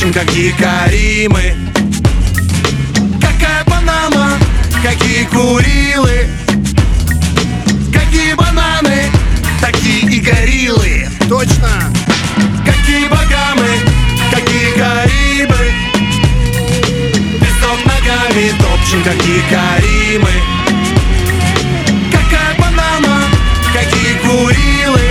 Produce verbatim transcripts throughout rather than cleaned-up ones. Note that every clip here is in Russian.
топчем, какие Каримы. Какая Панама, какие Курилы, какие бананы, такие и гориллы. Точно. Какие Багамы, какие Карибы, песок ногами топчем, какие Каримы. Какая Панама, какие Курилы,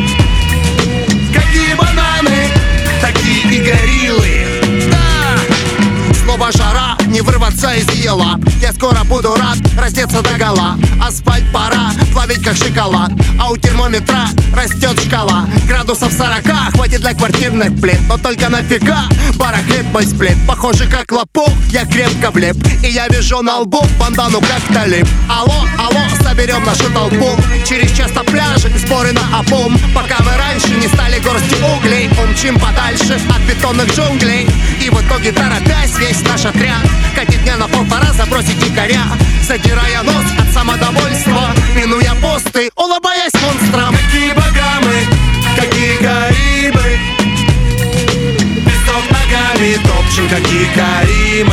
какие бананы, такие и гориллы. Да! Слово жара, не вырваться из ее лап. Я скоро буду рад раздеться догола. Асфальт пора плавить как шоколад, а у термометра растет шкала. Градусов сорока хватит для квартирных плит. Но только нафига барахлит мой сплит. Похоже как лопух, я крепко влип. И я вижу на лбу бандану как талиб. Алло, алло, соберем нашу толпу. Через час на пляже сборы на обум. Пока мы раньше не стали горстью углей, умчим подальше от бетонных джунглей. И в итоге, торопясь, весь наш отряд катит дня на полтора, забросить дикаря, задирая нос от самодовольства, минуя посты, улыбаясь монстрам. Какие Багамы, какие Карибы, песок ногами топчем, какие Каримы.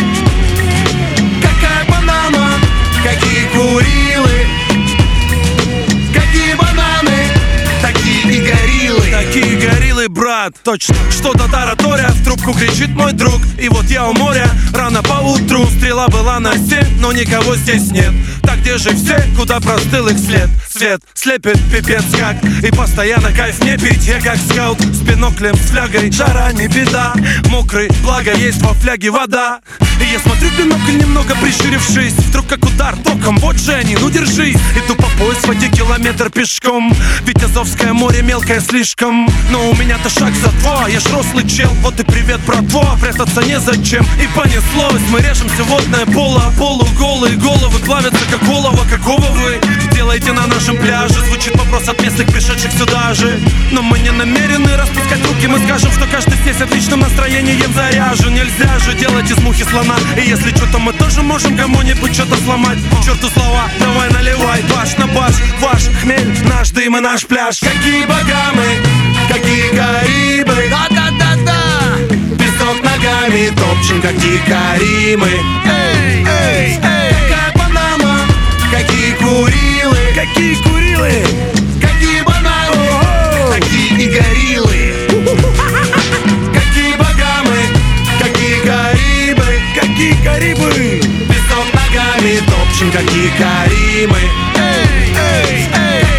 Какая Панама, какие Курилы, какие бананы, такие и гориллы. Такие гориллы, брат, точно. Что-то тараторя, в трубку кричит мой друг. И вот я у моря, рано поутру. Стрела была на семь, но никого здесь нет. Так где же все, куда простыл их след? Свет слепит пипец как. И постоянно кайф не пить. Я как скаут с биноклем, с флягой. Жара не беда, мокрый, благо есть во фляге вода. И я смотрю в бинокль, немного прищурившись. Вдруг как удар током, вот же они, ну держись. Иду по пояс в воде, километр пешком. Ведь Азовское море мелкое слишком. Но у меня-то шаг за два, я ж рослый чел. Вот и привет, братва, прятаться незачем. И понеслось, мы режемся водное поло. Полуголые головы плавятся как олово. Какого вы делаете на нашем пляже? Звучит вопрос от местных, пришедших сюда же. Но мы не намерены распускать руки. Мы скажем, что каждый здесь отличным настроением заряжен. Нельзя же делать из мухи слона. И если что-то мы тоже можем кому-нибудь что-то сломать. К черту слова, давай наливай. Баш на баш, ваш хмель, наш дым и наш пляж. Какие Багамы, какие Карибы, Да-да-да-да! песок ногами топчем, какие Каримы. Эй, эй, эй! Какая Панама, какие Курилы, Какие Курилы, какие бананы, такие и гориллы. Какие Багамы, какие Карибы, какие Карибы, песок ногами топчем, какие Каримы. Эй, эй, эй!